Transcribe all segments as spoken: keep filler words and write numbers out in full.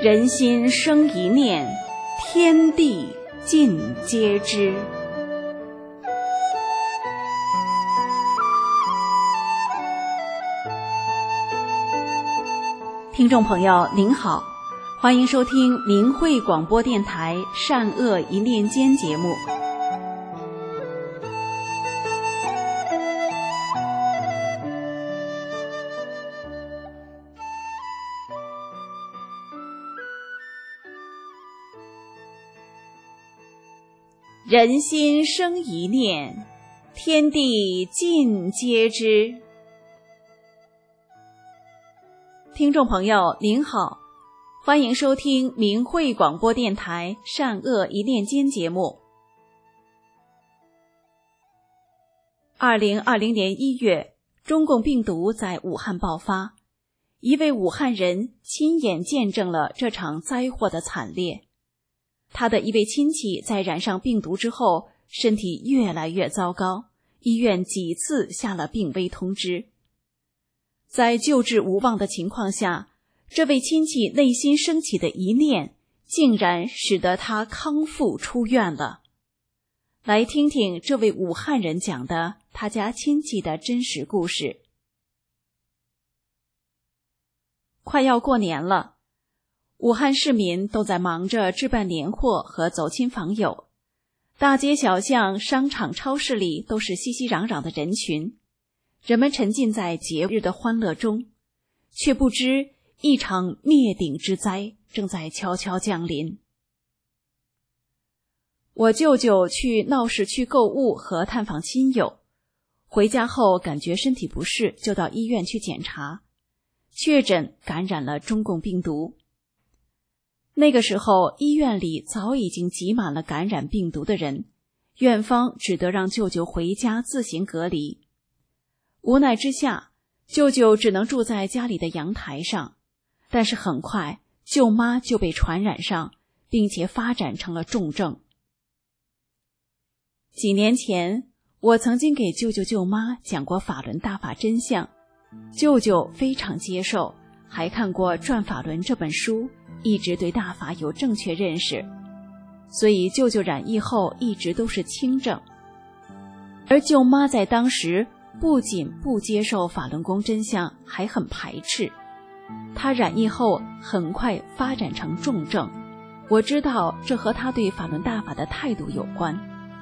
人心生一念，天地尽皆知。听众朋友您好，欢迎收听明慧广播电台善恶一念间节目。人心生一念，天地尽皆知。听众朋友您好，欢迎收听明慧广播电台善恶一念间节目。二零二零年一月，中共病毒在武汉爆发，一位武汉人亲眼见证了这场灾祸的惨烈。他的一位亲戚在染上病毒之后，身体越来越糟糕，医院几次下了病危通知。在救治无望的情况下，这位亲戚内心升起的一念，竟然使得他康复出院了。来听听这位武汉人讲的他家亲戚的真实故事。快要过年了，武汉市民都在忙着置办年货和走亲访友，大街小巷、商场、超市里都是熙熙攘攘的人群，人们沉浸在节日的欢乐中，却不知一场灭顶之灾正在悄悄降临。我舅舅去闹市区购物和探访亲友，回家后感觉身体不适，就到医院去检查，确诊感染了中共病毒。那个时候医院里早已经挤满了感染病毒的人，院方只得让舅舅回家自行隔离。无奈之下，舅舅只能住在家里的阳台上，但是很快舅妈就被传染上，并且发展成了重症。几年前，我曾经给舅舅舅妈讲过法轮大法真相，舅舅非常接受，还看过《转法轮》这本书，一直对大法有正确认识，所以舅舅染疫后一直都是轻症。而舅妈在当时不仅不接受法轮功真相，还很排斥。她染疫后很快发展成重症，我知道这和她对法轮大法的态度有关。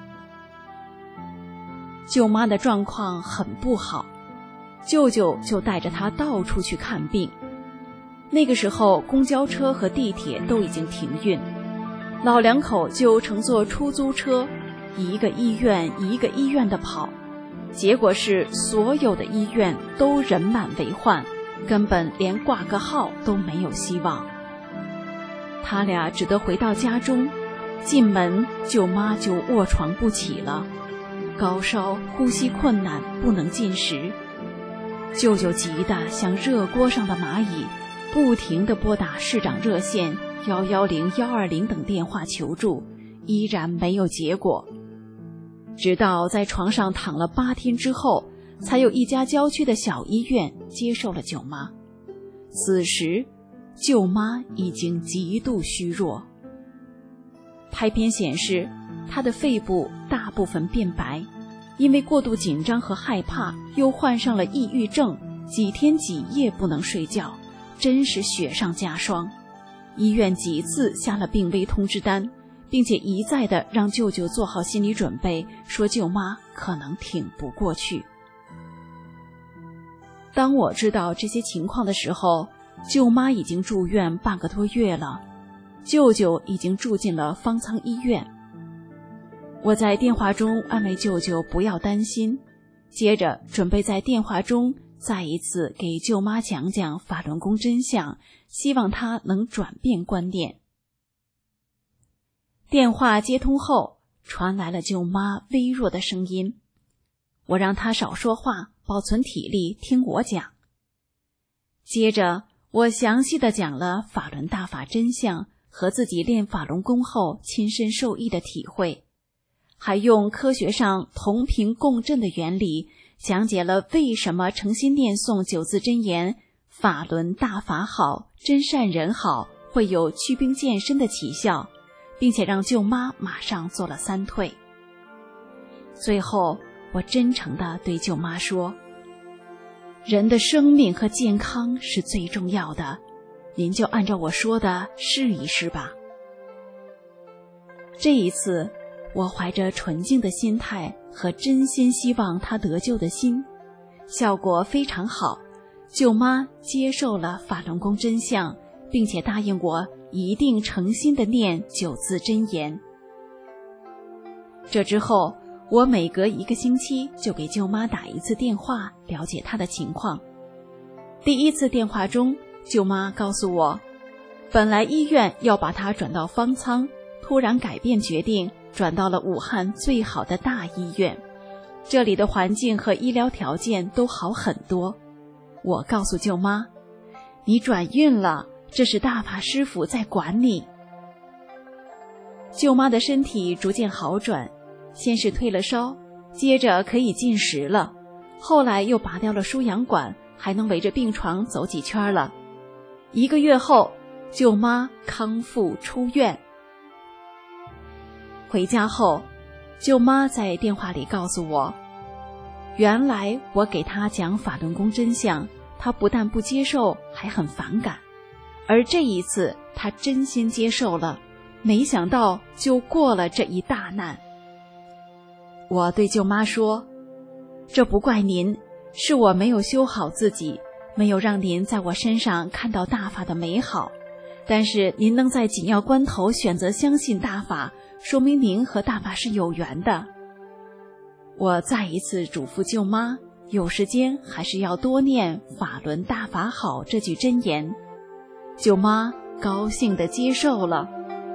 舅妈的状况很不好，舅舅就带着她到处去看病。那个时候公交车和地铁都已经停运，老两口就乘坐出租车，一个医院一个医院的跑，结果是所有的医院都人满为患，根本连挂个号都没有希望。他俩只得回到家中，进门舅妈就卧床不起了，高烧，呼吸困难，不能进食。舅舅急得像热锅上的蚂蚁，不停地拨打市长热线一一零、一二零等电话求助，依然没有结果。直到在床上躺了八天之后，才有一家郊区的小医院接受了舅妈。此时舅妈已经极度虚弱，拍片显示她的肺部大部分变白，因为过度紧张和害怕，又患上了抑郁症，几天几夜不能睡觉，真是雪上加霜。医院几次下了病危通知单，并且一再的让舅舅做好心理准备，说舅妈可能挺不过去。当我知道这些情况的时候，舅妈已经住院半个多月了，舅舅已经住进了方舱医院。我在电话中安慰舅舅不要担心，接着准备在电话中再一次给舅妈讲讲法轮功真相，希望她能转变观念。电话接通后，传来了舅妈微弱的声音，我让她少说话，保存体力，听我讲。接着我详细地讲了法轮大法真相和自己练法轮功后亲身受益的体会，还用科学上同频共振的原理讲解了为什么诚心念诵九字真言法轮大法好，真善人好， 会有祛病健身的奇效，并且让舅妈马上做了三退。最后，我真诚地对舅妈说，人的生命和健康是最重要的，您就按照我说的试一试吧。这一次，我怀着纯净的心态和真心希望她得救的心，效果非常好。舅妈接受了法轮功真相，并且答应我一定诚心地念九字真言。这之后，我每隔一个星期就给舅妈打一次电话，了解她的情况。第一次电话中，舅妈告诉我，本来医院要把她转到方舱，突然改变决定，转到了武汉最好的大医院，这里的环境和医疗条件都好很多。我告诉舅妈，你转运了，这是大法师父在管你。舅妈的身体逐渐好转，先是退了烧，接着可以进食了，后来又拔掉了输氧管，还能围着病床走几圈了。一个月后，舅妈康复出院。回家后，舅妈在电话里告诉我，原来我给她讲法轮功真相，她不但不接受，还很反感。而这一次，她真心接受了，没想到就过了这一大难。我对舅妈说，这不怪您，是我没有修好自己，没有让您在我身上看到大法的美好。但是您能在紧要关头选择相信大法，说明您和大法是有缘的。我再一次嘱咐舅妈，有时间还是要多念法轮大法好这句真言。舅妈高兴地接受了。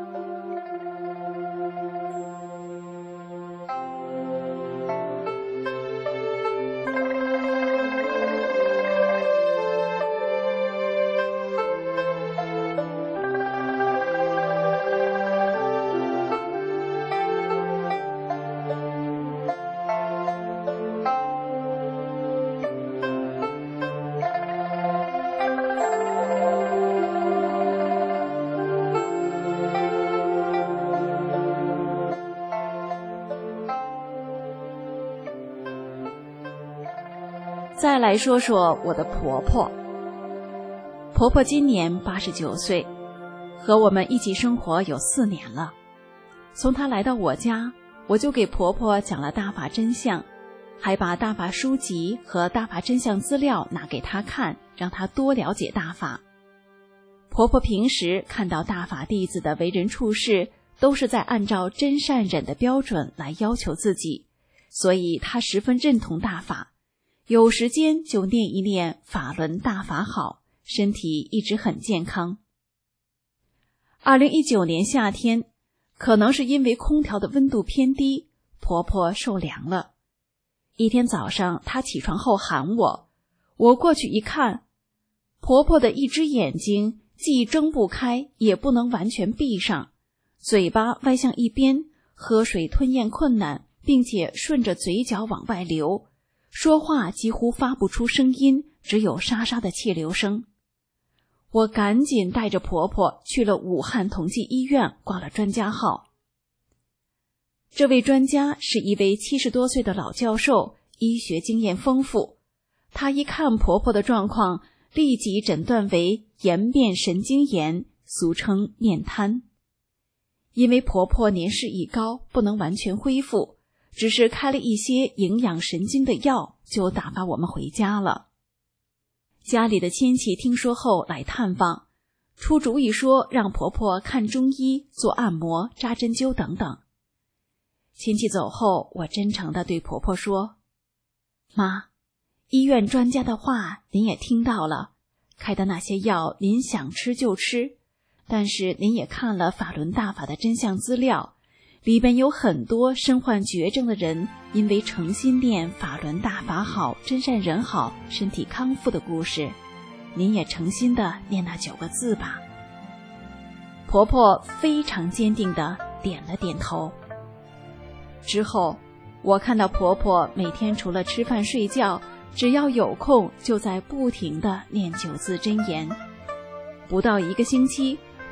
再来说说我的婆婆。婆婆今年八十九岁，和我们一起生活有四年了。从她来到我家，我就给婆婆讲了大法真相，还把大法书籍和大法真相资料拿给她看，让她多了解大法。婆婆平时看到大法弟子的为人处事，都是在按照真善忍的标准来要求自己，所以她十分认同大法。有时间就念一念法轮大法好，身体一直很健康。二零一九年夏天，可能是因为空调的温度偏低，婆婆受凉了。一天早上，她起床后喊我，我过去一看，婆婆的一只眼睛既睁不开，也不能完全闭上，嘴巴歪向一边，喝水吞咽困难，并且顺着嘴角往外流。说话几乎发不出声音，只有沙沙的气流声。我赶紧带着婆婆去了武汉同济医院，挂了专家号。这位专家是一位七十多岁的老教授，医学经验丰富。他一看婆婆的状况，立即诊断为颜面神经炎，俗称面瘫。因为婆婆年事已高，不能完全恢复，只是开了一些营养神经的药，就打发我们回家了。家里的亲戚听说后来探望，出主意说让婆婆看中医、做按摩、扎针灸等等。亲戚走后，我真诚地对婆婆说，妈，医院专家的话您也听到了，开的那些药您想吃就吃，但是您也看了法轮大法的真相资料，里边有很多身患绝症的人因为诚心念法轮大法好，真善人好，身体康复的故事，您也诚心的念那九个字吧。婆婆非常坚定的点了点头。之后我看到婆婆每天除了吃饭睡觉，只要有空就在不停的念九字真言。不到一个星期，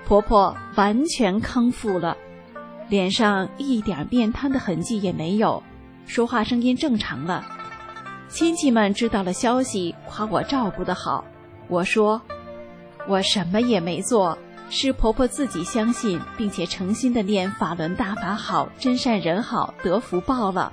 婆婆完全康复了，脸上一点面瘫的痕迹也没有，说话声音正常了。亲戚们知道了消息，夸我照顾得好。我说，我什么也没做，是婆婆自己相信并且诚心的念法轮大法好，真善人好，得福报了。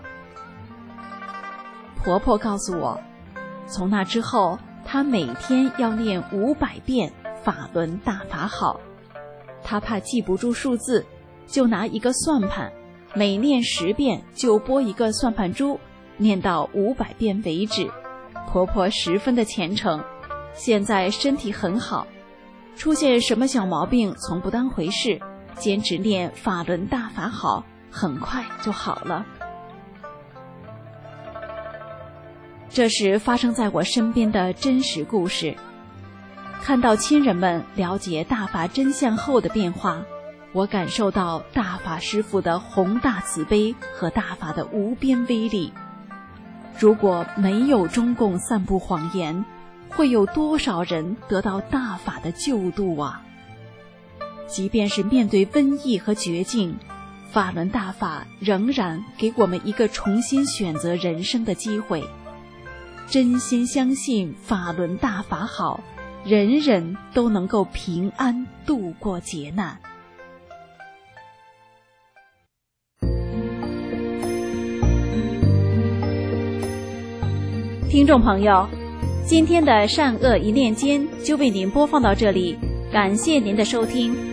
婆婆告诉我，从那之后她每天要念五百遍法轮大法好。她怕记不住数字，就拿一个算盘，每念十遍就拨一个算盘珠，念到五百遍为止。婆婆十分的虔诚，现在身体很好，出现什么小毛病从不当回事，坚持念法轮大法好，很快就好了。这是发生在我身边的真实故事。看到亲人们了解大法真相后的变化，我感受到大法师父的宏大慈悲和大法的无边威力。如果没有中共散布谎言，会有多少人得到大法的救度啊？即便是面对瘟疫和绝境，法轮大法仍然给我们一个重新选择人生的机会。真心相信法轮大法好，人人都能够平安度过劫难。听众朋友，今天的善恶一念间就为您播放到这里，感谢您的收听。